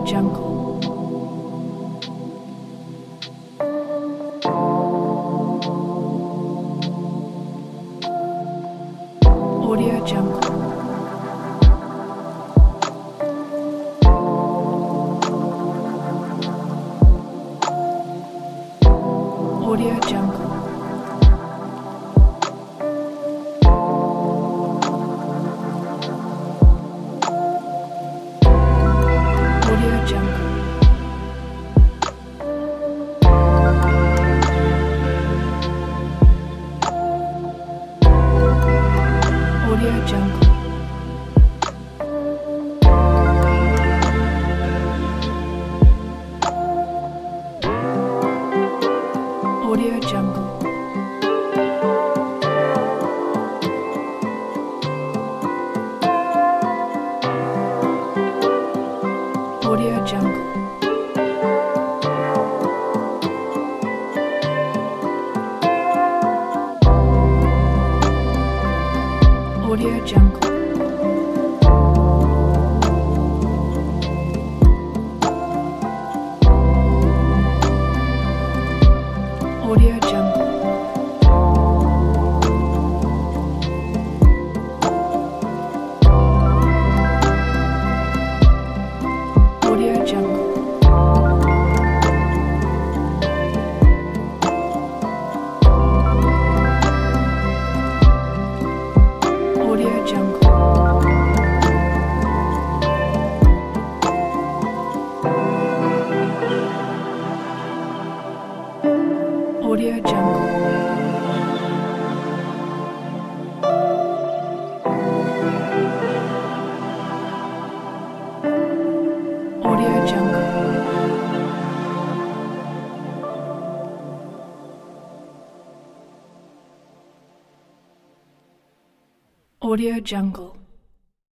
Jungle. Audio Jungle. Audio Jungle. Audio Jungle. Audio Jungle. Audio Jungle. Audio Jungle. Audio Jungle. Audio Jungle. Audio Jungle. Audio Jungle. Audio Jungle. Audio Jungle. Audio Jungle.